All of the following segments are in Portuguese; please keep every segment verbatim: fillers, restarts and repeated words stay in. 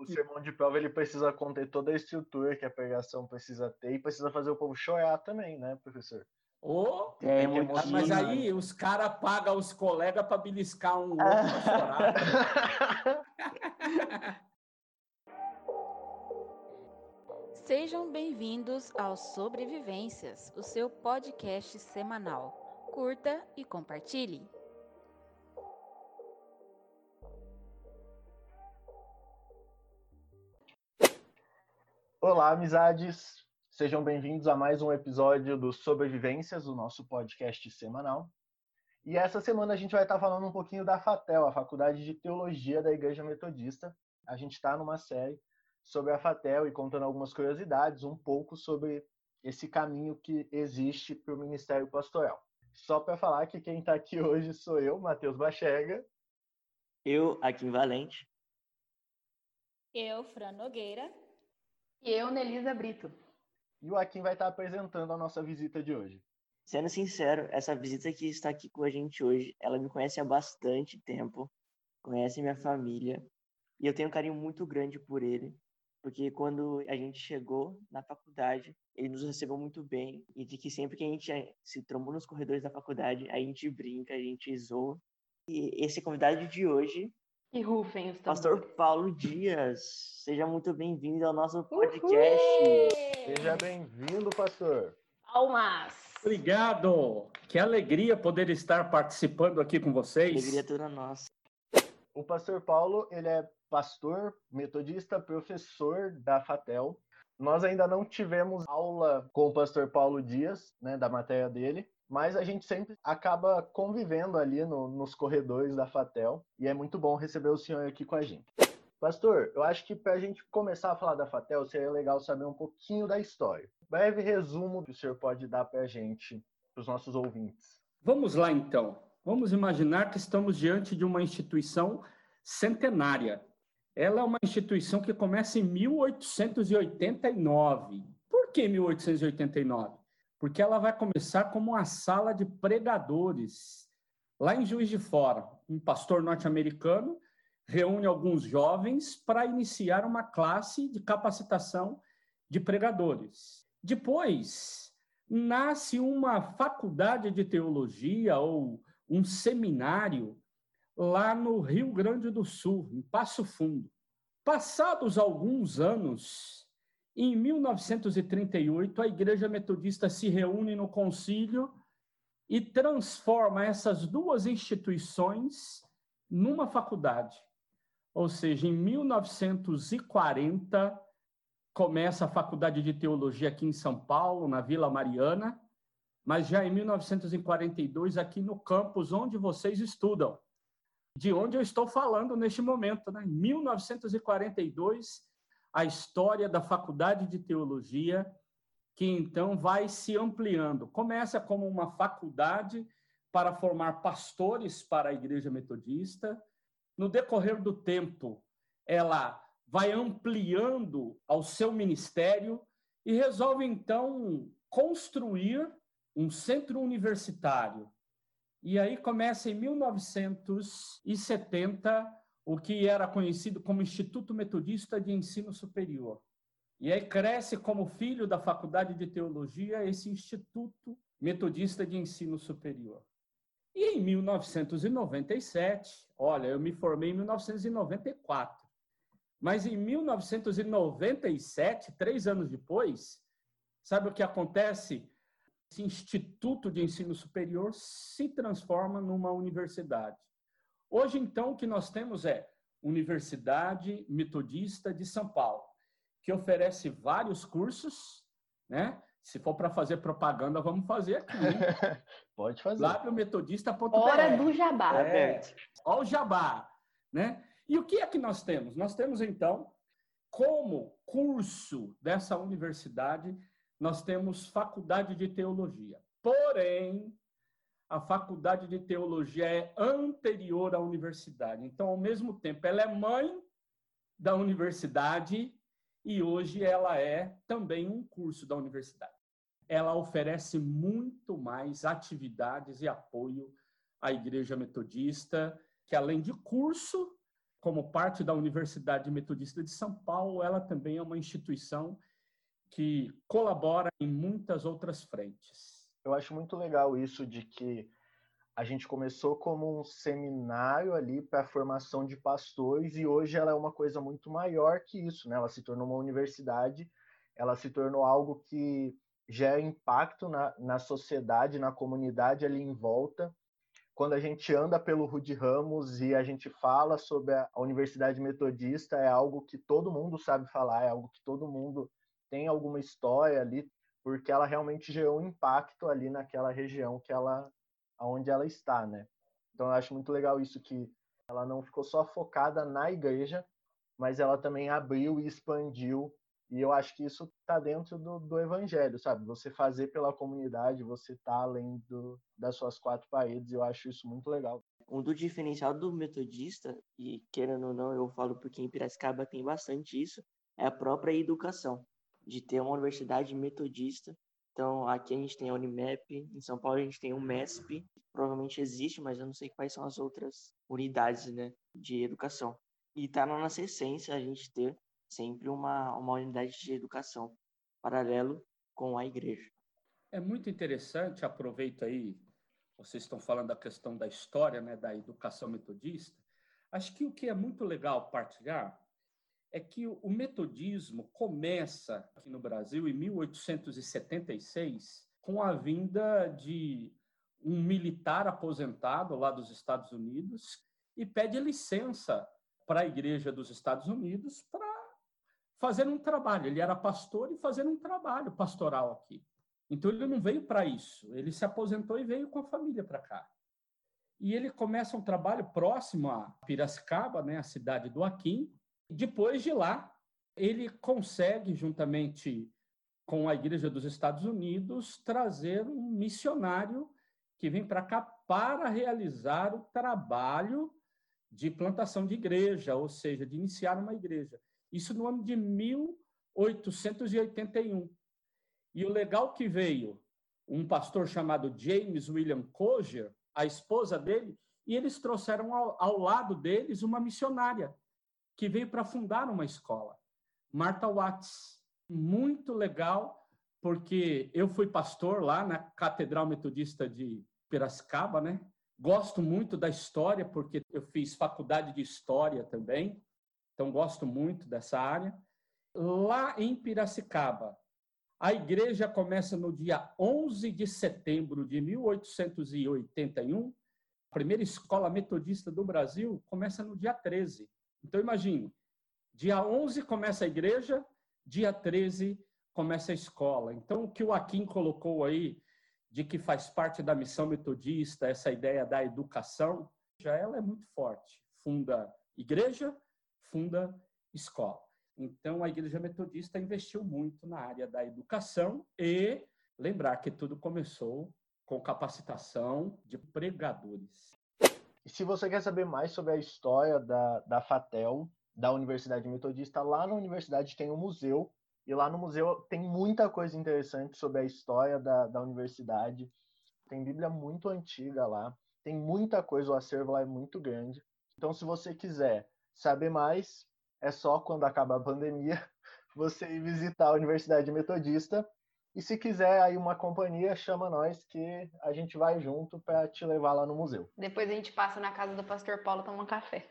o sermão de prova ele precisa conter toda a estrutura que a pregação precisa ter e precisa fazer o povo chorar também, né, professor? Oh, É, tem que, mas aí os caras pagam os colegas para beliscar um outro para chorar. Sejam bem-vindos ao Sobrevivências, o seu podcast semanal. Curta e compartilhe. Olá, amizades! Sejam bem-vindos a mais um episódio do Sobrevivências, o nosso podcast semanal. E essa semana a gente vai estar falando um pouquinho da FATEL, a Faculdade de Teologia da Igreja Metodista. A gente está numa série sobre a FATEL e contando algumas curiosidades, um pouco sobre esse caminho que existe para o Ministério Pastoral. Só para falar que quem está aqui hoje sou eu, Matheus Bachega. Eu, Akin Valente. Eu, Fran Nogueira. E eu, Nelisa Brito. E o Akin vai estar apresentando a nossa visita de hoje. Sendo sincero, essa visita que está aqui com a gente hoje, ela me conhece há bastante tempo, conhece minha família, e eu tenho um carinho muito grande por ele, porque quando a gente chegou na faculdade, ele nos recebeu muito bem, e de que sempre que a gente se trombou nos corredores da faculdade, a gente brinca, a gente zoa. E esse convidado de hoje, e rufem os Pastor Paulo Dias, seja muito bem-vindo ao nosso podcast. Uhul! Seja bem-vindo, pastor. Palmas! Obrigado! Que alegria poder estar participando aqui com vocês. Alegria toda nossa. O pastor Paulo, ele é pastor, metodista, professor da FATEL. Nós ainda não tivemos aula com o pastor Paulo Dias, né, da matéria dele, mas a gente sempre acaba convivendo ali no, nos corredores da FATEL e é muito bom receber o senhor aqui com a gente. Pastor, eu acho que para a gente começar a falar da FATEL, seria legal saber um pouquinho da história. Breve resumo que o senhor pode dar para a gente, para os nossos ouvintes. Vamos lá, então. Vamos imaginar que estamos diante de uma instituição centenária. Ela é uma instituição que começa em mil oitocentos e oitenta e nove. Por que mil oitocentos e oitenta e nove? Porque ela vai começar como uma sala de pregadores. Lá em Juiz de Fora, um pastor norte-americano reúne alguns jovens para iniciar uma classe de capacitação de pregadores. Depois, nasce uma faculdade de teologia ou um seminário lá no Rio Grande do Sul, em Passo Fundo. Passados alguns anos, em mil novecentos e trinta e oito, a Igreja Metodista se reúne no concílio e transforma essas duas instituições numa faculdade. Ou seja, em mil novecentos e quarenta, começa a Faculdade de Teologia aqui em São Paulo, na Vila Mariana, mas já em mil novecentos e quarenta e dois, aqui no campus onde vocês estudam, de onde eu estou falando neste momento, né? Em mil novecentos e quarenta e dois, a história da Faculdade de Teologia, que então vai se ampliando. Começa como uma faculdade para formar pastores para a Igreja Metodista. No decorrer do tempo, ela vai ampliando ao seu ministério e resolve, então, construir um centro universitário. E aí começa em mil novecentos e setenta o que era conhecido como Instituto Metodista de Ensino Superior. E aí cresce como filho da Faculdade de Teologia esse Instituto Metodista de Ensino Superior. E em mil novecentos e noventa e sete, olha, eu me formei em mil novecentos e noventa e quatro, mas em mil novecentos e noventa e sete, três anos depois, sabe o que acontece? Esse Instituto de Ensino Superior se transforma numa universidade. Hoje, então, o que nós temos é Universidade Metodista de São Paulo, que oferece vários cursos, né? Se for para fazer propaganda, vamos fazer aqui. Pode fazer. lábio metodista ponto b r. Hora do jabá. É, olha o jabá, né? E o que é que nós temos? Nós temos, então, como curso dessa universidade, nós temos Faculdade de Teologia. Porém, a Faculdade de Teologia é anterior à universidade. Então, ao mesmo tempo, ela é mãe da universidade e hoje ela é também um curso da universidade. Ela oferece muito mais atividades e apoio à Igreja Metodista, que além de curso, como parte da Universidade Metodista de São Paulo, ela também é uma instituição que colabora em muitas outras frentes. Eu acho muito legal isso de que a gente começou como um seminário ali para a formação de pastores e hoje ela é uma coisa muito maior que isso, né? Ela se tornou uma universidade, ela se tornou algo que gera impacto na, na sociedade, na comunidade ali em volta. Quando a gente anda pelo Rude Ramos e a gente fala sobre a Universidade Metodista, é algo que todo mundo sabe falar, é algo que todo mundo tem alguma história ali, porque ela realmente gerou um impacto ali naquela região que ela, onde ela está, né? Então eu acho muito legal isso, que ela não ficou só focada na igreja, mas ela também abriu e expandiu, e eu acho que isso está dentro do, do evangelho, sabe? Você fazer pela comunidade, você tá além do, das suas quatro paredes, eu acho isso muito legal. Um do diferencial do metodista, e querendo ou não, eu falo porque em Piracicaba tem bastante isso, é a própria educação, de ter uma universidade metodista. Então, aqui a gente tem a Unimep, em São Paulo a gente tem o MESP, provavelmente existe, mas eu não sei quais são as outras unidades, né, de educação. E está na nossa essência a gente ter sempre uma, uma unidade de educação paralelo com a igreja. É muito interessante, aproveito aí, vocês estão falando da questão da história, né, da educação metodista. Acho que o que é muito legal partilhar é que o metodismo começa aqui no Brasil em mil oitocentos e setenta e seis com a vinda de um militar aposentado lá dos Estados Unidos e pede licença para a Igreja dos Estados Unidos para fazer um trabalho. Ele era pastor e fazendo um trabalho pastoral aqui. Então ele não veio para isso, ele se aposentou e veio com a família para cá. E ele começa um trabalho próximo a Piracicaba, né, a cidade do Aquim. Depois de lá, ele consegue, juntamente com a Igreja dos Estados Unidos, trazer um missionário que vem para cá para realizar o trabalho de plantação de igreja, ou seja, de iniciar uma igreja. Isso no ano de mil oitocentos e oitenta e um. E o legal que veio um pastor chamado James William Coger, a esposa dele, e eles trouxeram ao, ao lado deles uma missionária que veio para fundar uma escola, Martha Watts. Muito legal, porque eu fui pastor lá na Catedral Metodista de Piracicaba, né? Gosto muito da história, porque eu fiz faculdade de História também, então gosto muito dessa área. Lá em Piracicaba, a igreja começa no dia onze de setembro de mil oitocentos e oitenta e um. A primeira escola metodista do Brasil começa no dia treze. Então, imagine, dia onze começa a igreja, dia treze começa a escola. Então, o que o Aquim colocou aí, de que faz parte da missão metodista, essa ideia da educação, já ela é muito forte. Funda igreja, funda escola. Então, a Igreja Metodista investiu muito na área da educação e lembrar que tudo começou com capacitação de pregadores. E se você quer saber mais sobre a história da, da FATEL, da Universidade Metodista, lá na universidade tem um museu, e lá no museu tem muita coisa interessante sobre a história da, da universidade. Tem Bíblia muito antiga lá, tem muita coisa, o acervo lá é muito grande. Então, se você quiser saber mais, é só quando acabar a pandemia você ir visitar a Universidade Metodista. E se quiser aí uma companhia, chama nós que a gente vai junto para te levar lá no museu. Depois a gente passa na casa do pastor Paulo tomar um café.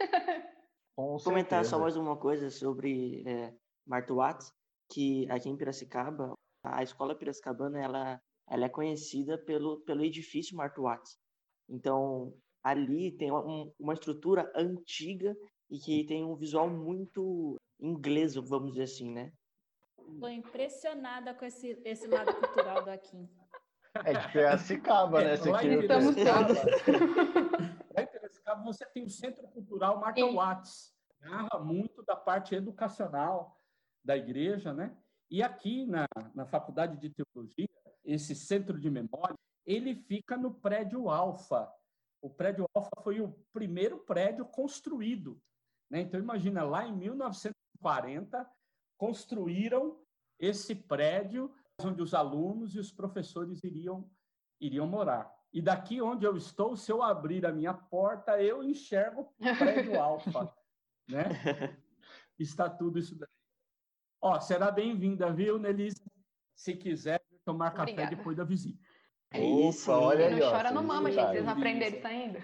Com Vou comentar certeza. só mais uma coisa sobre é, Martha Watts, que aqui em Piracicaba, a escola piracicabana, ela, ela é conhecida pelo, pelo edifício Martha Watts. Então, ali tem um, uma estrutura antiga e que tem um visual muito inglês, vamos dizer assim, né? Estou impressionada com esse, esse lado cultural do Aquim. É de Piracicaba, né? Você Lá em queria- Estamos Piracicaba, todos. lá em Piracicaba você tem o Centro Cultural Martha Sim. Watts. Narra muito da parte educacional da igreja, né? E aqui na, na Faculdade de Teologia, esse centro de memória, ele fica no prédio Alfa. O prédio Alfa foi o primeiro prédio construído, né? Então, imagina, lá em mil novecentos e quarenta, construíram esse prédio onde os alunos e os professores iriam, iriam morar. E daqui onde eu estou, se eu abrir a minha porta, eu enxergo o prédio Alfa. né? Está tudo isso daí. Ó, será bem-vinda, viu, Nelise? Se quiser tomar café Obrigada. depois da visita. Aí Opa, sim. olha Quem aí, não ó. chora não mama, gente. Vocês não Delícia. aprenderam isso ainda?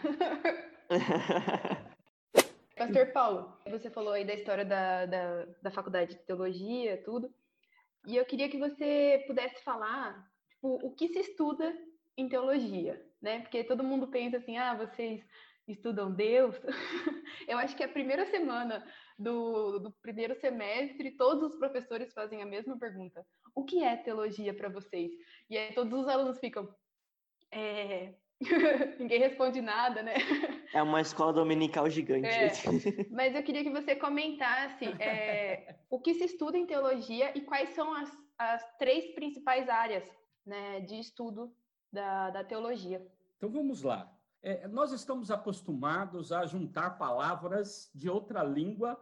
Pastor Paulo, você falou aí da história da, da, da faculdade de teologia, tudo. E eu queria que você pudesse falar, tipo, o que se estuda em teologia, né? Porque todo mundo pensa assim, ah, vocês estudam Deus. Eu acho que a primeira semana do, do primeiro semestre, todos os professores fazem a mesma pergunta. O que é teologia para vocês? E aí todos os alunos ficam... É... Ninguém responde nada, né? É uma escola dominical gigante. É, mas eu queria que você comentasse é, o que se estuda em teologia e quais são as, as três principais áreas, né, de estudo da, da teologia. Então vamos lá. É, nós estamos acostumados a juntar palavras de outra língua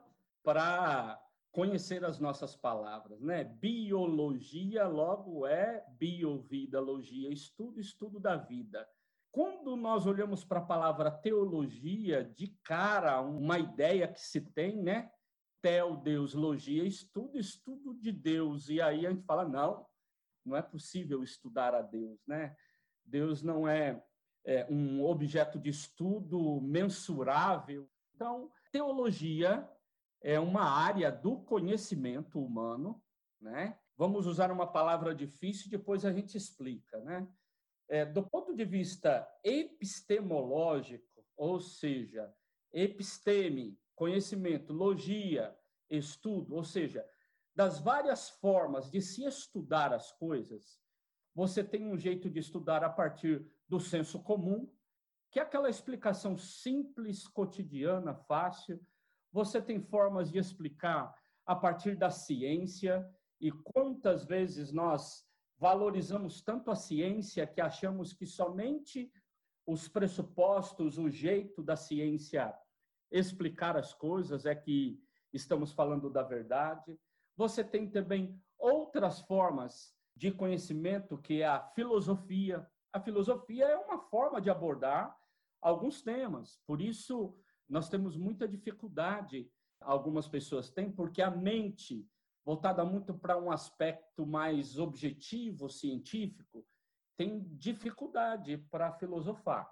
para conhecer as nossas palavras, né? Biologia logo é biovidalogia, estudo, estudo da vida. Quando nós olhamos para a palavra teologia, de cara, uma ideia que se tem, né? Teo, Deus, logia, estudo, estudo de Deus. E aí a gente fala, não, não é possível estudar a Deus, né? Deus não é, é um objeto de estudo mensurável. Então, teologia é uma área do conhecimento humano, né? Vamos usar uma palavra difícil, depois a gente explica, né? É, do ponto de vista epistemológico, ou seja, episteme, conhecimento, logia, estudo, ou seja, das várias formas de se estudar as coisas, você tem um jeito de estudar a partir do senso comum, que é aquela explicação simples, cotidiana, fácil. Você tem formas de explicar a partir da ciência, e quantas vezes nós valorizamos tanto a ciência que achamos que somente os pressupostos, o jeito da ciência explicar as coisas é que estamos falando da verdade. Você tem também outras formas de conhecimento, que é a filosofia. A filosofia é uma forma de abordar alguns temas. Por isso, nós temos muita dificuldade, algumas pessoas têm, porque a mente voltada muito para um aspecto mais objetivo, científico, tem dificuldade para filosofar.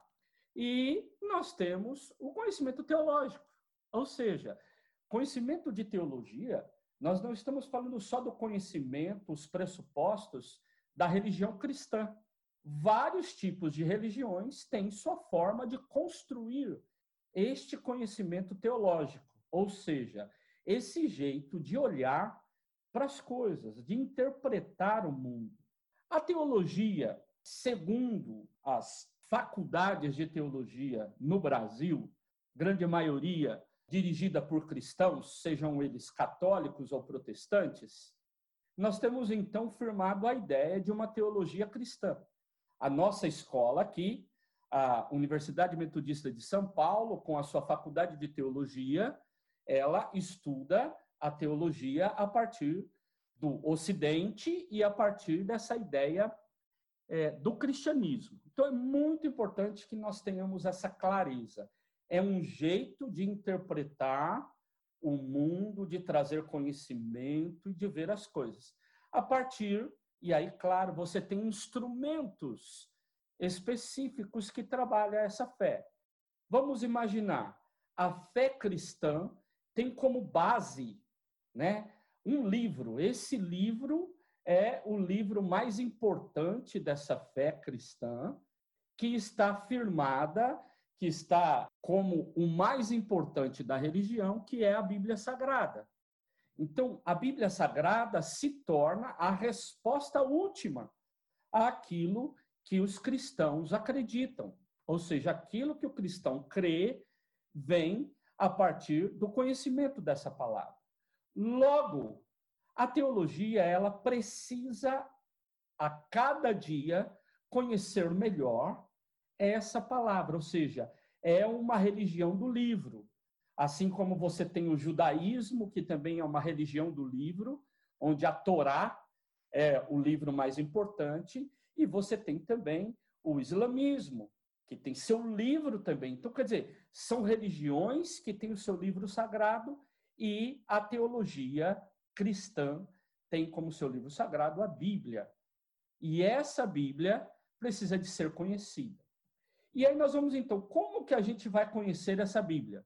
E nós temos o conhecimento teológico, ou seja, conhecimento de teologia, nós não estamos falando só do conhecimento, os pressupostos da religião cristã. Vários tipos de religiões têm sua forma de construir este conhecimento teológico, ou seja, esse jeito de olhar para as coisas, de interpretar o mundo. A teologia, segundo as faculdades de teologia no Brasil, grande maioria dirigida por cristãos, sejam eles católicos ou protestantes, nós temos então firmado a ideia de uma teologia cristã. A nossa escola aqui, a Universidade Metodista de São Paulo, com a sua faculdade de teologia, ela estuda a teologia a partir do Ocidente e a partir dessa ideia é, do cristianismo. Então, é muito importante que nós tenhamos essa clareza. É um jeito de interpretar o mundo, de trazer conhecimento e de ver as coisas. A partir, e aí, claro, você tem instrumentos específicos que trabalham essa fé. Vamos imaginar, a fé cristã tem como base, né, um livro. Esse livro é o livro mais importante dessa fé cristã, que está firmada, que está como o mais importante da religião, que é a Bíblia Sagrada. Então, a Bíblia Sagrada se torna a resposta última àquilo que os cristãos acreditam. Ou seja, aquilo que o cristão crê vem a partir do conhecimento dessa palavra. Logo, a teologia, ela precisa, a cada dia, conhecer melhor essa palavra, ou seja, é uma religião do livro. Assim como você tem o judaísmo, que também é uma religião do livro, onde a Torá é o livro mais importante, e você tem também o islamismo, que tem seu livro também. Então, quer dizer, são religiões que têm o seu livro sagrado e a teologia cristã tem como seu livro sagrado a Bíblia. E essa Bíblia precisa de ser conhecida. E aí nós vamos, então, como que a gente vai conhecer essa Bíblia?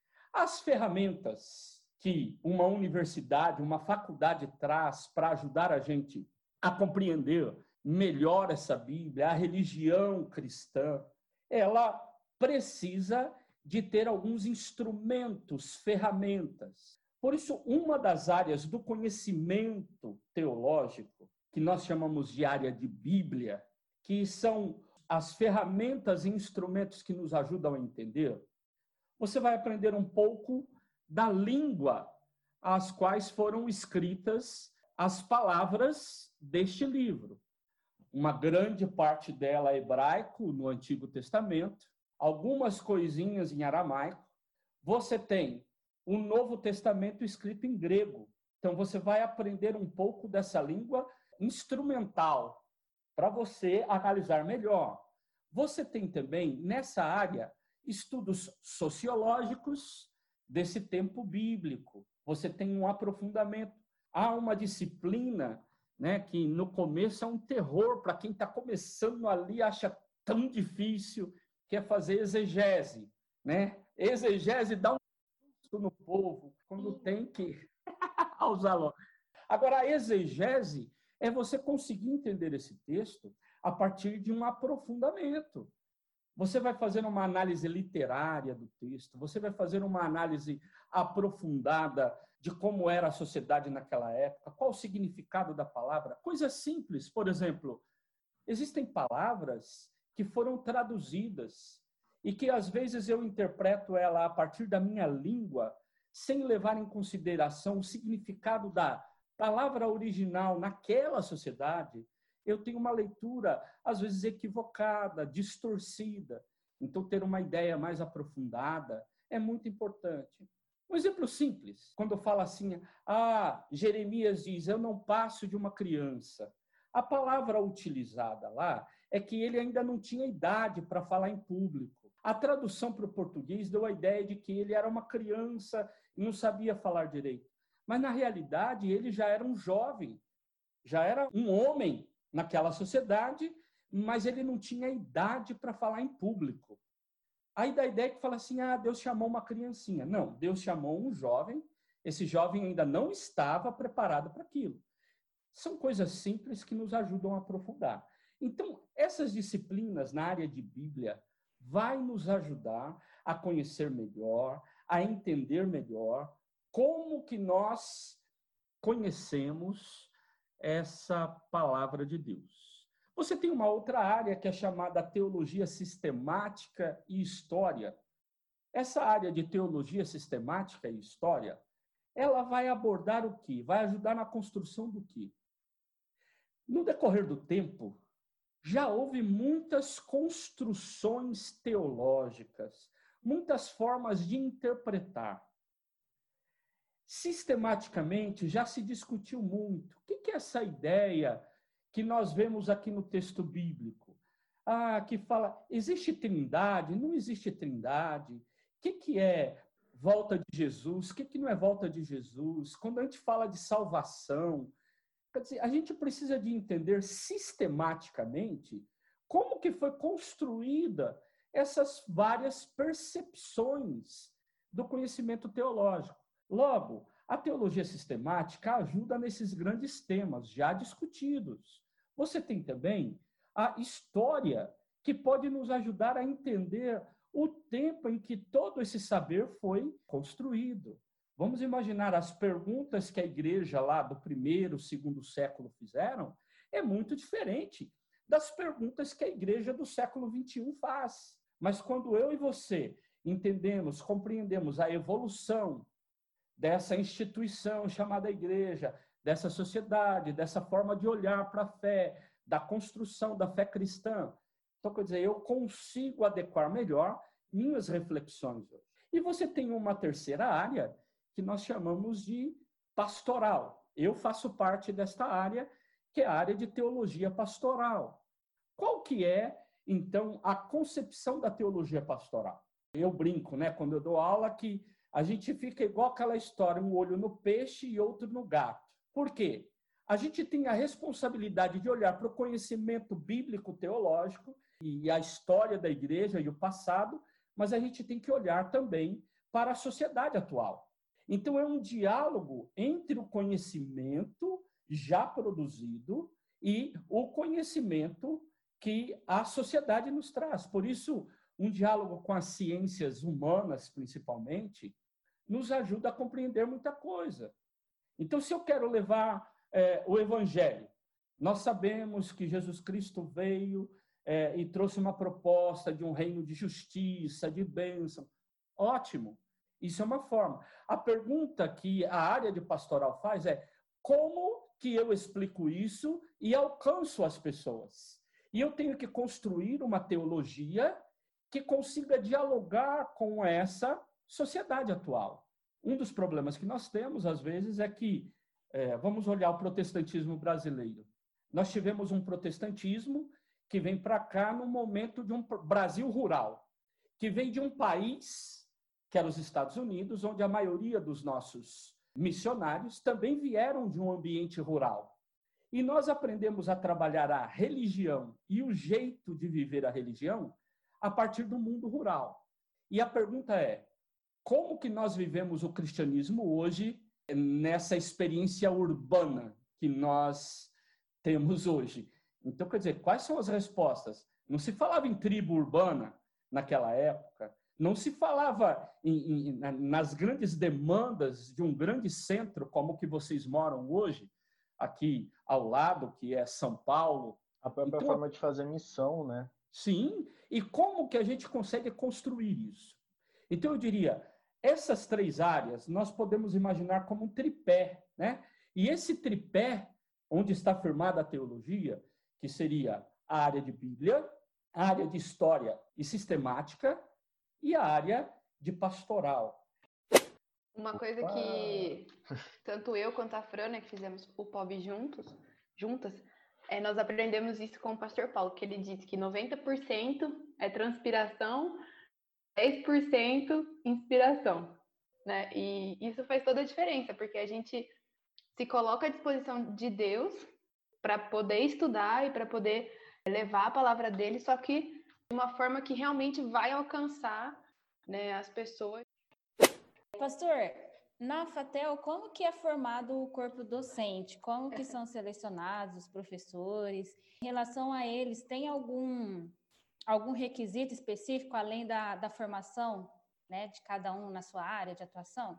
As ferramentas que uma universidade, uma faculdade traz para ajudar a gente a compreender melhor essa Bíblia, a religião cristã, ela precisa de ter alguns instrumentos, ferramentas. Por isso, uma das áreas do conhecimento teológico, que nós chamamos de área de Bíblia, que são as ferramentas e instrumentos que nos ajudam a entender, você vai aprender um pouco da língua às quais foram escritas as palavras deste livro. Uma grande parte dela é hebraico, no Antigo Testamento, algumas coisinhas em aramaico. Você tem o Novo Testamento escrito em grego. Então, você vai aprender um pouco dessa língua instrumental para você analisar melhor. Você tem também, nessa área, estudos sociológicos desse tempo bíblico. Você tem um aprofundamento. Há uma disciplina, né, que no começo é um terror para quem está começando ali, acha tão difícil, que é fazer exegese. Né? Exegese dá um susto no povo, quando tem que usá-lo. Agora, a exegese é você conseguir entender esse texto a partir de um aprofundamento. Você vai fazer uma análise literária do texto, você vai fazer uma análise aprofundada de como era a sociedade naquela época, qual o significado da palavra. Coisas simples, por exemplo, existem palavras que foram traduzidas e que às vezes eu interpreto ela a partir da minha língua, sem levar em consideração o significado da palavra original naquela sociedade. Eu tenho uma leitura, às vezes, equivocada, distorcida. Então, ter uma ideia mais aprofundada é muito importante. Um exemplo simples, quando eu falo assim, ah, Jeremias diz, eu não passo de uma criança. A palavra utilizada lá é que ele ainda não tinha idade para falar em público. A tradução para o português deu a ideia de que ele era uma criança e não sabia falar direito. Mas, na realidade, ele já era um jovem, já era um homem naquela sociedade, mas ele não tinha idade para falar em público. Aí dá a ideia que fala assim, ah, Deus chamou uma criancinha. Não, Deus chamou um jovem, esse jovem ainda não estava preparado para aquilo. São coisas simples que nos ajudam a aprofundar. Então, essas disciplinas na área de Bíblia vai nos ajudar a conhecer melhor, a entender melhor como que nós conhecemos essa palavra de Deus. Você tem uma outra área que é chamada teologia sistemática e história. Essa área de teologia sistemática e história, ela vai abordar o quê? Vai ajudar na construção do quê? No decorrer do tempo, já houve muitas construções teológicas, muitas formas de interpretar. Sistematicamente, já se discutiu muito. O que é essa ideia que nós vemos aqui no texto bíblico? Ah, que fala, existe trindade? Não existe trindade? O que é volta de Jesus? O que não é volta de Jesus? Quando a gente fala de salvação, quer dizer, a gente precisa de entender sistematicamente como que foi construída essas várias percepções do conhecimento teológico. Logo, a teologia sistemática ajuda nesses grandes temas já discutidos. Você tem também a história, que pode nos ajudar a entender o tempo em que todo esse saber foi construído. Vamos imaginar as perguntas que a igreja lá do primeiro, segundo século fizeram, é muito diferente das perguntas que a igreja do século vinte e um faz. Mas quando eu e você entendemos, compreendemos a evolução dessa instituição chamada igreja, dessa sociedade, dessa forma de olhar para a fé, da construção da fé cristã. Então, quer dizer, eu consigo adequar melhor minhas reflexões hoje. E você tem uma terceira área que nós chamamos de pastoral. Eu faço parte desta área, que é a área de teologia pastoral. Qual que é então, a concepção da teologia pastoral. Eu brinco, né, quando eu dou aula, que a gente fica igual aquela história, um olho no peixe e outro no gato. Por quê? A gente tem a responsabilidade de olhar para o conhecimento bíblico-teológico e a história da igreja e o passado, mas a gente tem que olhar também para a sociedade atual. Então, é um diálogo entre o conhecimento já produzido e o conhecimento que a sociedade nos traz. Por isso, um diálogo com as ciências humanas, principalmente, nos ajuda a compreender muita coisa. Então, se eu quero levar é, o Evangelho, nós sabemos que Jesus Cristo veio é, e trouxe uma proposta de um reino de justiça, de bênção. Ótimo, isso é uma forma. A pergunta que a área de pastoral faz é como que eu explico isso e alcanço as pessoas? E eu tenho que construir uma teologia que consiga dialogar com essa sociedade atual. Um dos problemas que nós temos, às vezes, é que, é, vamos olhar o protestantismo brasileiro. Nós tivemos um protestantismo que vem para cá no momento de um Brasil rural, que vem de um país, que era os Estados Unidos, onde a maioria dos nossos missionários também vieram de um ambiente rural. E nós aprendemos a trabalhar a religião e o jeito de viver a religião a partir do mundo rural. E a pergunta é, como que nós vivemos o cristianismo hoje nessa experiência urbana que nós temos hoje? Então, quer dizer, quais são as respostas? Não se falava em tribo urbana naquela época, não se falava em, em, nas grandes demandas de um grande centro como que vocês moram hoje, aqui ao lado, que é São Paulo. A própria então, forma de fazer missão, né? Sim, e como que a gente consegue construir isso? Então, eu diria, essas três áreas nós podemos imaginar como um tripé, né? E esse tripé, onde está firmada a teologia, que seria a área de Bíblia, a área de história e sistemática e a área de pastoral. Uma coisa que tanto eu quanto a Fran, né, que fizemos o P O B juntos, juntas, é, nós aprendemos isso com o pastor Paulo, que ele disse que noventa por cento é transpiração, dez por cento inspiração, né? E isso faz toda a diferença, porque a gente se coloca à disposição de Deus para poder estudar e para poder levar a palavra dele, só que de uma forma que realmente vai alcançar, né, as pessoas. Pastor, na Fatel, como que é formado o corpo docente? Como que são selecionados os professores? Em relação a eles, tem algum, algum requisito específico, além da, da formação, né, de cada um na sua área de atuação?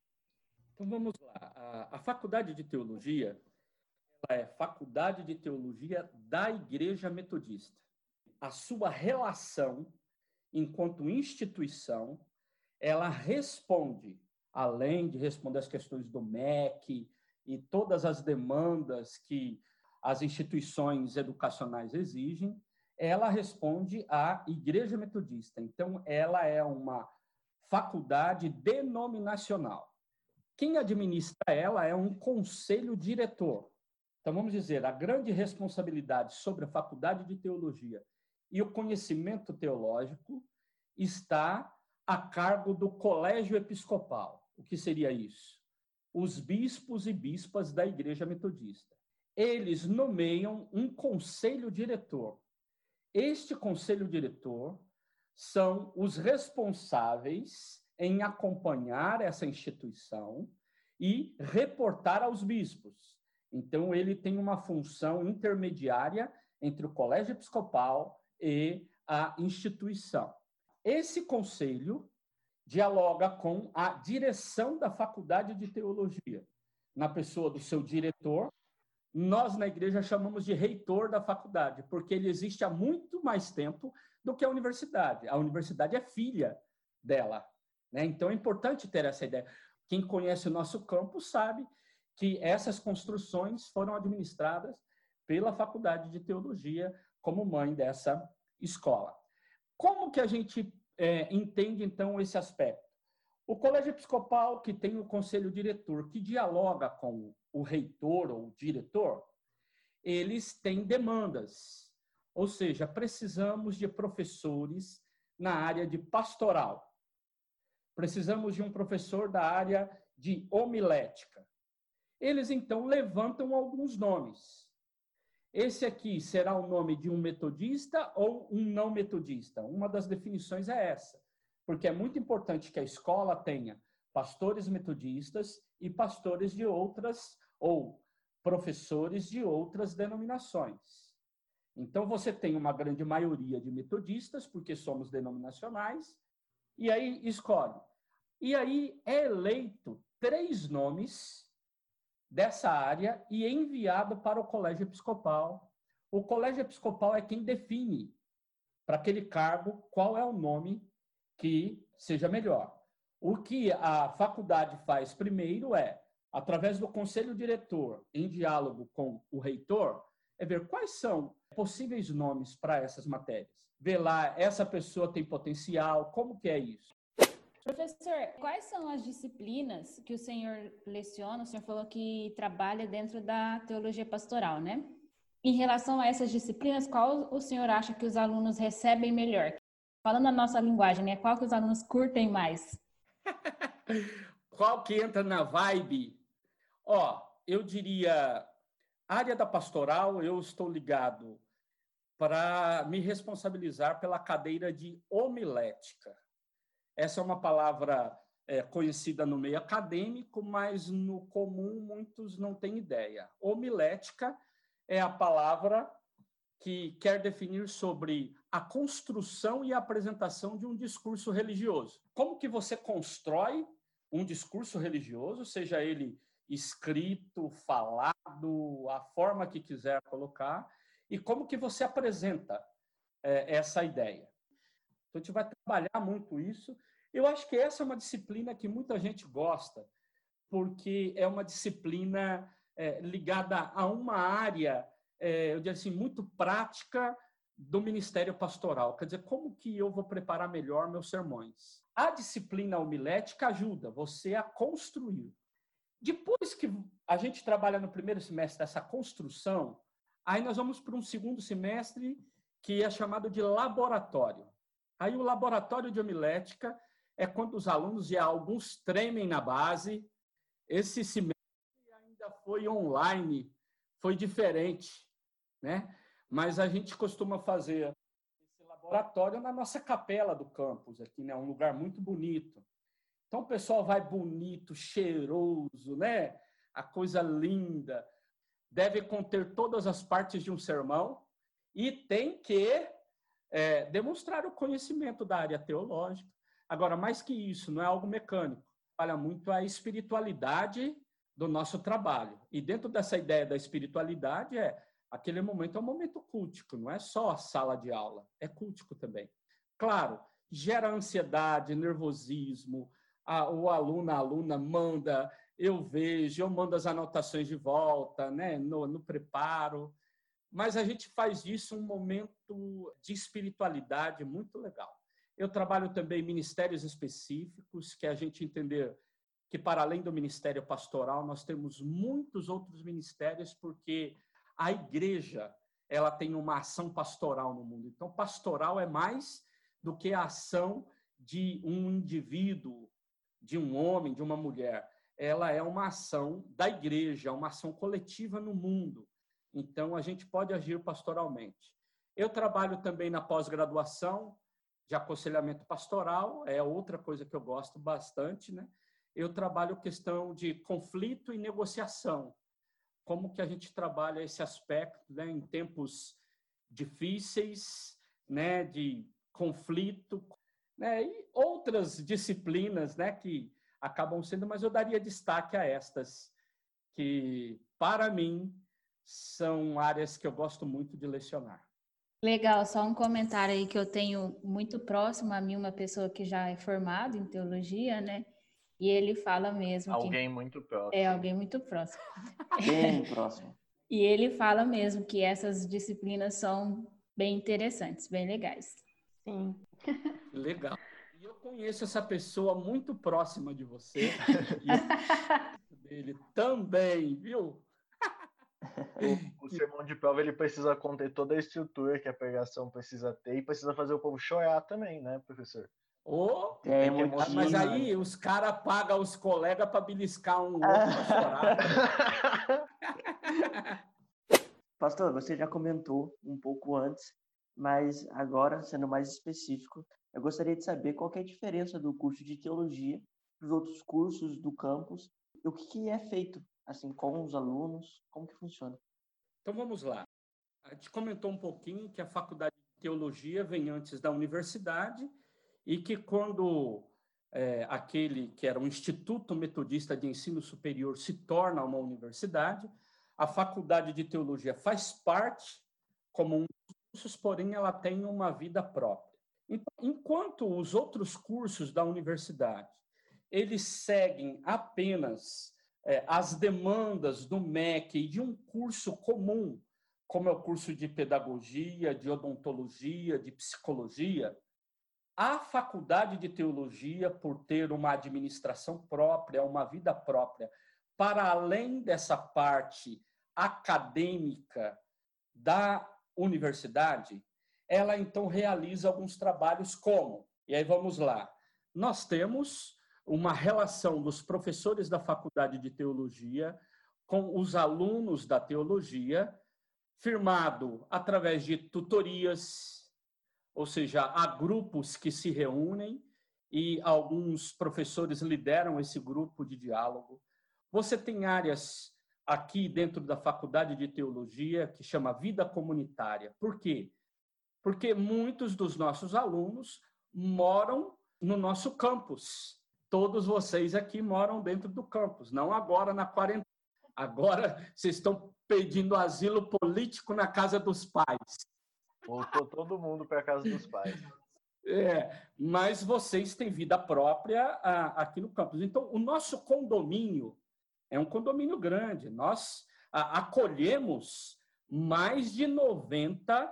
Então, vamos lá. A, a Faculdade de Teologia ela é Faculdade de Teologia da Igreja Metodista. A sua relação, enquanto instituição, ela responde, além de responder as questões do M E C e todas as demandas que as instituições educacionais exigem, ela responde à Igreja Metodista. Então, ela é uma faculdade denominacional. Quem administra ela é um conselho diretor. Então, vamos dizer, a grande responsabilidade sobre a Faculdade de Teologia e o conhecimento teológico está a cargo do Colégio Episcopal. O que seria isso? Os bispos e bispas da Igreja Metodista. Eles nomeiam um conselho diretor. Este conselho diretor são os responsáveis em acompanhar essa instituição e reportar aos bispos. Então, ele tem uma função intermediária entre o Colégio Episcopal e a instituição. Esse conselho dialoga com a direção da Faculdade de Teologia, na pessoa do seu diretor. Nós, na igreja, chamamos de reitor da faculdade, porque ele existe há muito mais tempo do que a universidade. A universidade é filha dela, né? Então, é importante ter essa ideia. Quem conhece o nosso campus sabe que essas construções foram administradas pela Faculdade de Teologia como mãe dessa escola. Como que a gente é, entende, então, esse aspecto? O Colégio Episcopal, que tem o conselho diretor, que dialoga com o reitor ou o diretor, eles têm demandas. Ou seja, precisamos de professores na área de pastoral. Precisamos de um professor da área de homilética. Eles, então, levantam alguns nomes. Esse aqui será o nome de um metodista ou um não metodista? Uma das definições é essa, porque é muito importante que a escola tenha pastores metodistas e pastores de outras, ou professores de outras denominações. Então, você tem uma grande maioria de metodistas, porque somos denominacionais, e aí escolhe. E aí é eleito três nomes dessa área e é enviado para o colégio episcopal. O colégio episcopal é quem define para aquele cargo qual é o nome que seja melhor. O que a faculdade faz primeiro é, através do conselho diretor, em diálogo com o reitor, é ver quais são possíveis nomes para essas matérias. Ver lá, essa pessoa tem potencial, como que é isso? Professor, quais são as disciplinas que o senhor leciona? O senhor falou que trabalha dentro da teologia pastoral, né? Em relação a essas disciplinas, qual o senhor acha que os alunos recebem melhor? Falando a nossa linguagem, né? Qual que os alunos curtem mais? Qual que entra na vibe? Ó, eu diria, área da pastoral, eu estou ligado para me responsabilizar pela cadeira de homilética. Essa é uma palavra é, conhecida no meio acadêmico, mas no comum muitos não têm ideia. Homilética é a palavra que quer definir sobre a construção e a apresentação de um discurso religioso. Como que você constrói um discurso religioso, seja ele escrito, falado, a forma que quiser colocar, e como que você apresenta é, essa ideia. Então, a gente vai trabalhar muito isso. Eu acho que essa é uma disciplina que muita gente gosta, porque é uma disciplina é, ligada a uma área, é, eu diria assim, muito prática do ministério pastoral. Quer dizer, como que eu vou preparar melhor meus sermões? A disciplina homilética ajuda você a construir. Depois que a gente trabalha no primeiro semestre dessa construção, aí nós vamos para um segundo semestre que é chamado de laboratório. Aí o laboratório de homilética é quando os alunos, e alguns tremem na base. Esse semestre ainda foi online, foi diferente, né? Mas a gente costuma fazer esse laboratório na nossa capela do campus, aqui, né? Um lugar muito bonito. Então o pessoal vai bonito, cheiroso, né? A coisa linda. Deve conter todas as partes de um sermão e tem que é, demonstrar o conhecimento da área teológica. Agora, mais que isso, não é algo mecânico. Fala muito a espiritualidade do nosso trabalho. E dentro dessa ideia da espiritualidade, é aquele momento é um momento cultico, não é só a sala de aula, é cultico também. Claro, gera ansiedade, nervosismo, a, o aluno, a aluna manda, eu vejo, eu mando as anotações de volta, né, no, no preparo, mas a gente faz isso um momento de espiritualidade muito legal. Eu trabalho também em ministérios específicos, que a gente entender que, para além do ministério pastoral, nós temos muitos outros ministérios, porque a igreja ela tem uma ação pastoral no mundo. Então, pastoral é mais do que a ação de um indivíduo, de um homem, de uma mulher. Ela é uma ação da igreja, uma ação coletiva no mundo. Então, a gente pode agir pastoralmente. Eu trabalho também na pós-graduação de aconselhamento pastoral, é outra coisa que eu gosto bastante, né? Eu trabalho questão de conflito e negociação. Como que a gente trabalha esse aspecto, né, em tempos difíceis, né, de conflito, né, e outras disciplinas, né, que acabam sendo, mas eu daria destaque a estas, que, para mim, são áreas que eu gosto muito de lecionar. Legal, só um comentário aí que eu tenho muito próximo a mim, uma pessoa que já é formada em teologia, né? E ele fala mesmo Alguém que... muito próximo. É, alguém muito próximo. Bem próximo. E ele fala mesmo que essas disciplinas são bem interessantes, bem legais. Sim. Legal. E eu conheço essa pessoa muito próxima de você. E eu dele também, viu? O, o sermão de prova ele precisa conter toda a estrutura que a pregação precisa ter e precisa fazer o povo chorar também, né, professor? Oh, É, Tem que emotivo, mas emocionar. aí os caras pagam os colegas para beliscar um outro para chorar. Pastor, você já comentou um pouco antes, mas agora, sendo mais específico, eu gostaria de saber qual que é a diferença do curso de teologia dos outros cursos do campus e o que, que é feito, assim, com os alunos, como que funciona? Então vamos lá. A gente comentou um pouquinho que a faculdade de teologia vem antes da universidade e que quando é, aquele que era um Instituto Metodista de Ensino Superior se torna uma universidade, a faculdade de teologia faz parte como um dos cursos, porém ela tem uma vida própria. Então, enquanto os outros cursos da universidade, eles seguem apenas é, as demandas do M E C e de um curso comum, como é o curso de pedagogia, de odontologia, de psicologia, a faculdade de teologia, por ter uma administração própria, uma vida própria, para além dessa parte acadêmica da universidade, ela então realiza alguns trabalhos como, e aí vamos lá, nós temos uma relação dos professores da faculdade de teologia com os alunos da teologia, firmado através de tutorias, ou seja, há grupos que se reúnem e alguns professores lideram esse grupo de diálogo. Você tem áreas aqui dentro da faculdade de teologia que chama vida comunitária. Por quê? Porque muitos dos nossos alunos moram no nosso campus. Todos vocês aqui moram dentro do campus, não agora na quarentena. Agora vocês estão pedindo asilo político na casa dos pais. Voltou todo mundo para a casa dos pais. É, mas vocês têm vida própria a, aqui no campus. Então, o nosso condomínio é um condomínio grande. Nós a, acolhemos mais de noventa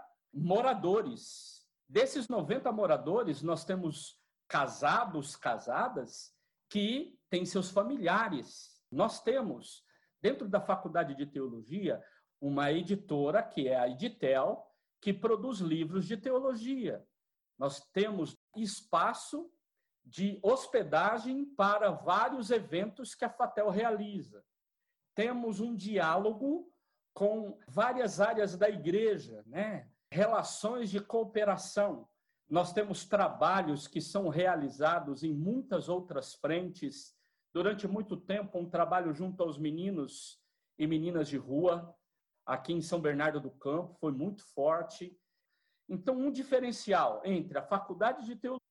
moradores. Desses noventa moradores, nós temos casados, casadas, que têm seus familiares. Nós temos, dentro da Faculdade de Teologia, uma editora, que é a Editel, que produz livros de teologia. Nós temos espaço de hospedagem para vários eventos que a Fatel realiza. Temos um diálogo com várias áreas da igreja, né? Relações de cooperação. Nós temos trabalhos que são realizados em muitas outras frentes. Durante muito tempo, um trabalho junto aos meninos e meninas de rua, aqui em São Bernardo do Campo, foi muito forte. Então, um diferencial entre a Faculdade de Teologia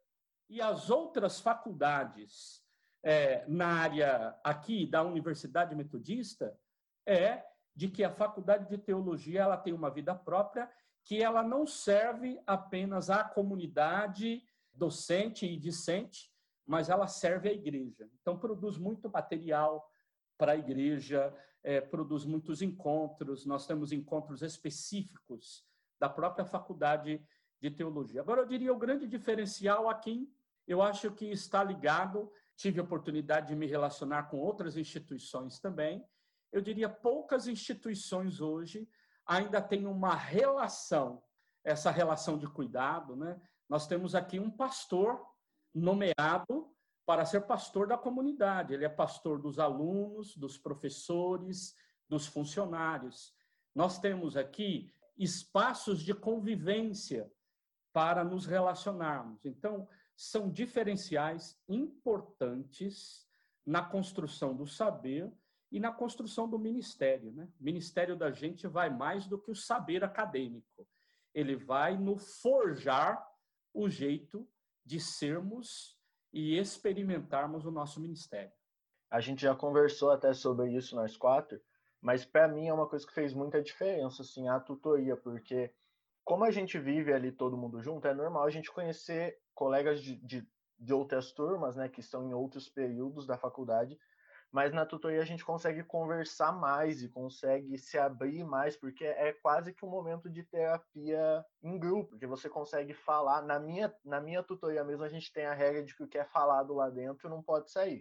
e as outras faculdades é, na área aqui da Universidade Metodista é de que a Faculdade de Teologia ela tem uma vida própria, que ela não serve apenas à comunidade docente e discente, mas ela serve à igreja. Então, produz muito material para a igreja, é, produz muitos encontros, nós temos encontros específicos da própria Faculdade de Teologia. Agora, eu diria o grande diferencial aqui, eu acho que está ligado, tive a oportunidade de me relacionar com outras instituições também, eu diria poucas instituições hoje ainda têm uma relação, essa relação de cuidado, né? Nós temos aqui um pastor nomeado para ser pastor da comunidade, ele é pastor dos alunos, dos professores, dos funcionários. Nós temos aqui espaços de convivência para nos relacionarmos. Então, são diferenciais importantes na construção do saber e na construção do ministério, né? O ministério da gente vai mais do que o saber acadêmico. Ele vai no forjar o jeito de sermos e experimentarmos o nosso ministério. A gente já conversou até sobre isso nós quatro, mas para mim é uma coisa que fez muita diferença, assim, a tutoria, porque como a gente vive ali todo mundo junto, é normal a gente conhecer colegas de, de, de outras turmas, né, que estão em outros períodos da faculdade, mas na tutoria a gente consegue conversar mais e consegue se abrir mais, porque é quase que um momento de terapia em grupo, porque você consegue falar. Na minha, na minha tutoria mesmo, a gente tem a regra de que o que é falado lá dentro não pode sair.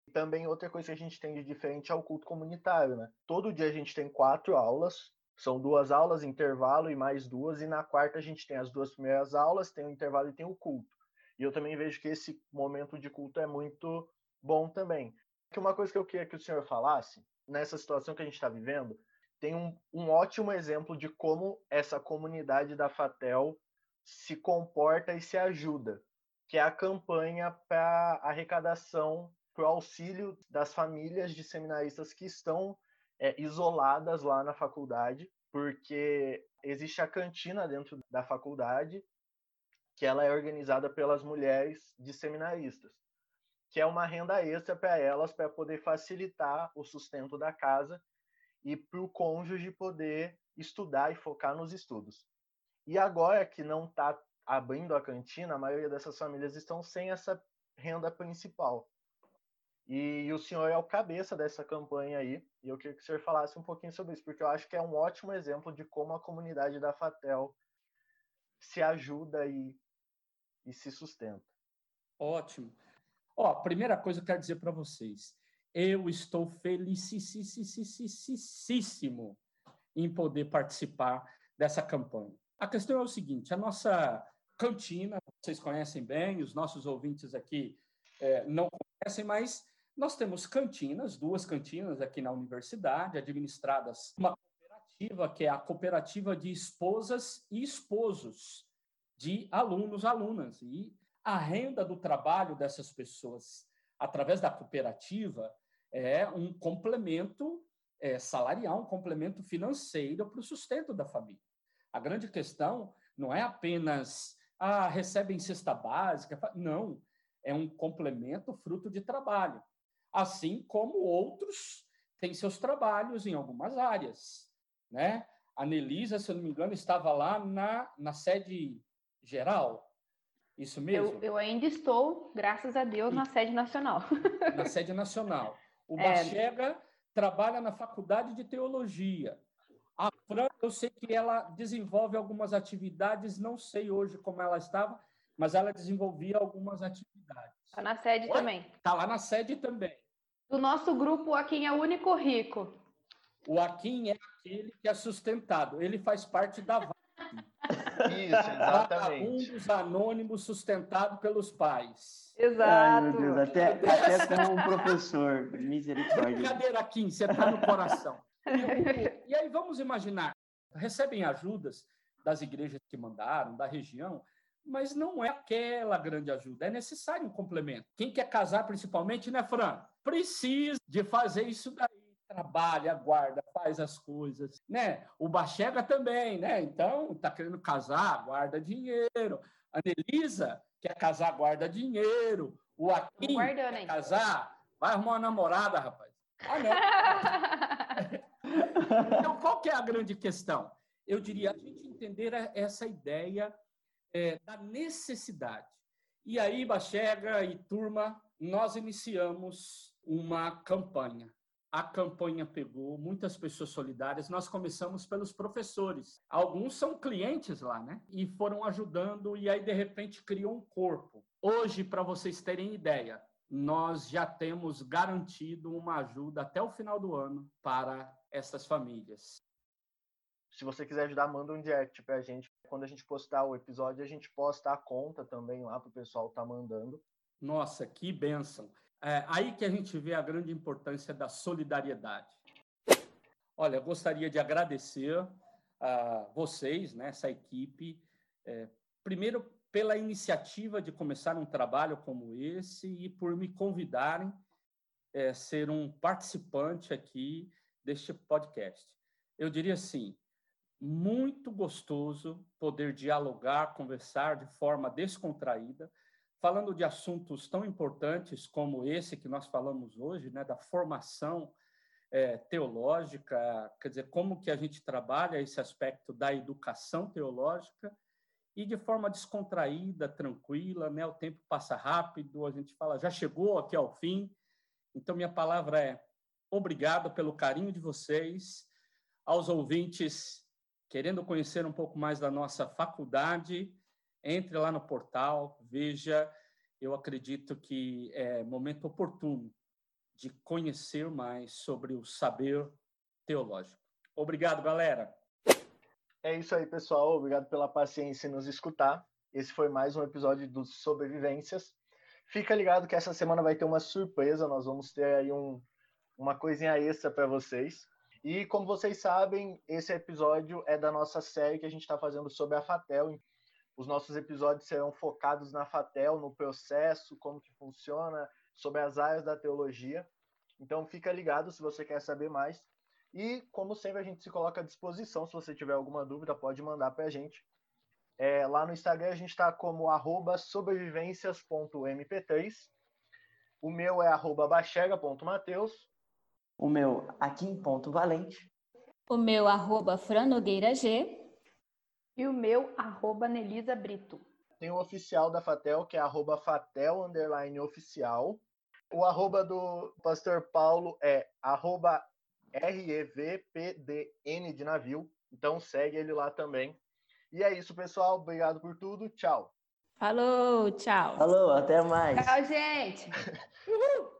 Também outra coisa que a gente tem de diferente é o culto comunitário, né? Todo dia a gente tem quatro aulas, são duas aulas, intervalo e mais duas, e na quarta a gente tem as duas primeiras aulas, tem o intervalo e tem o culto. E eu também vejo que esse momento de culto é muito bom também. Uma coisa que eu queria que o senhor falasse, nessa situação que a gente está vivendo, tem um, um ótimo exemplo de como essa comunidade da Fatel se comporta e se ajuda, que é a campanha para arrecadação, para o auxílio das famílias de seminaristas que estão é, isoladas lá na faculdade, porque existe a cantina dentro da faculdade, que ela é organizada pelas mulheres de seminaristas, que é uma renda extra para elas, para poder facilitar o sustento da casa e para o cônjuge poder estudar e focar nos estudos. E agora que não está abrindo a cantina, a maioria dessas famílias estão sem essa renda principal. E o senhor é o cabeça dessa campanha aí, e eu queria que o senhor falasse um pouquinho sobre isso, porque eu acho que é um ótimo exemplo de como a comunidade da Fatel se ajuda e, e se sustenta. Ótimo. Ó, primeira coisa que eu quero dizer para vocês, eu estou felicíssimo em poder participar dessa campanha. A questão é o seguinte, a nossa cantina, vocês conhecem bem, os nossos ouvintes aqui é, não conhecem, mas nós temos cantinas, duas cantinas aqui na universidade, administradas por uma cooperativa, que é a Cooperativa de Esposas e Esposos de Alunos, Alunas. E a renda do trabalho dessas pessoas, através da cooperativa, é um complemento é, salarial, um complemento financeiro para o sustento da família. A grande questão não é apenas, ah, recebem cesta básica, não, é um complemento fruto de trabalho. Assim como outros têm seus trabalhos em algumas áreas, né? A Nelisa, se eu não me engano, estava lá na, na sede geral. Isso mesmo? Eu, eu ainda estou, graças a Deus, na sede nacional. Na sede nacional. O É. Bachega trabalha na Faculdade de Teologia. A Fran, eu sei que ela desenvolve algumas atividades, não sei hoje como ela estava, mas ela desenvolvia algumas atividades. Está na sede Oi? também. Está lá na sede também. Do nosso grupo, o Akin é o único rico. O Akin é aquele que é sustentado. Ele faz parte da V A C. Isso, exatamente. Um dos anônimos sustentado pelos pais. Exato. Ai, meu Deus, até, até como um professor. Misericórdia. Brincadeira, Akin, você está no coração. E, e aí, vamos imaginar, recebem ajudas das igrejas que mandaram, da região, mas não é aquela grande ajuda, é necessário um complemento. Quem quer casar, principalmente, né, Fran? Precisa de fazer isso daí. Trabalha, guarda, faz as coisas, né? O Bachega também, né? Então, tá querendo casar, guarda dinheiro. A Nelisa quer casar, guarda dinheiro. O Akin quer hein? casar, vai arrumar uma namorada, rapaz. Ah, não. Então, qual que é a grande questão? Eu diria, a gente entender essa ideia é, da necessidade. E aí, Bachega e turma, nós iniciamos uma campanha. A campanha pegou, muitas pessoas solidárias. Nós começamos pelos professores. Alguns são clientes lá, né? E foram ajudando, e aí, de repente, criou um corpo. Hoje, para vocês terem ideia, nós já temos garantido uma ajuda até o final do ano para essas famílias. Se você quiser ajudar, manda um direct para a gente. Quando a gente postar o episódio, a gente posta a conta também lá para o pessoal estar mandando. Nossa, que bênção. É aí que a gente vê a grande importância da solidariedade. Olha, eu gostaria de agradecer a vocês, né, essa equipe, é, primeiro pela iniciativa de começar um trabalho como esse e por me convidarem a é, ser um participante aqui deste podcast. Eu diria assim, muito gostoso poder dialogar, conversar de forma descontraída, falando de assuntos tão importantes como esse que nós falamos hoje, né, da formação é, teológica, quer dizer, como que a gente trabalha esse aspecto da educação teológica e de forma descontraída, tranquila, né, o tempo passa rápido, a gente fala, já chegou aqui ao fim, então minha palavra é obrigado pelo carinho de vocês, aos ouvintes querendo conhecer um pouco mais da nossa faculdade, entre lá no portal, veja, eu acredito que é momento oportuno de conhecer mais sobre o saber teológico. Obrigado, galera. É isso aí, pessoal. Obrigado pela paciência em nos escutar. Esse foi mais um episódio dos Sobrevivências. Fica ligado que essa semana vai ter uma surpresa. Nós vamos ter aí um, uma coisinha extra para vocês. E como vocês sabem, esse episódio é da nossa série que a gente está fazendo sobre a Fatel. Os nossos episódios serão focados na Fatel, no processo, como que funciona, sobre as áreas da teologia. Então fica ligado se você quer saber mais. E, como sempre, a gente se coloca à disposição. Se você tiver alguma dúvida, pode mandar para a gente. É, lá no Instagram a gente está como arroba sobrevivências ponto m p três. O meu é arroba bachega ponto mateus. O meu, Akim.valente. O meu, arroba franogueira G. E o meu, arroba Nelisa Brito. Tem o oficial da Fatel, que é arroba fatel underline oficial. O arroba do pastor Paulo é arroba R E V P D N de navio. Então segue ele lá também. E é isso, pessoal. Obrigado por tudo. Tchau. Falou, tchau. Falou, até mais. Tchau, gente. Uhul.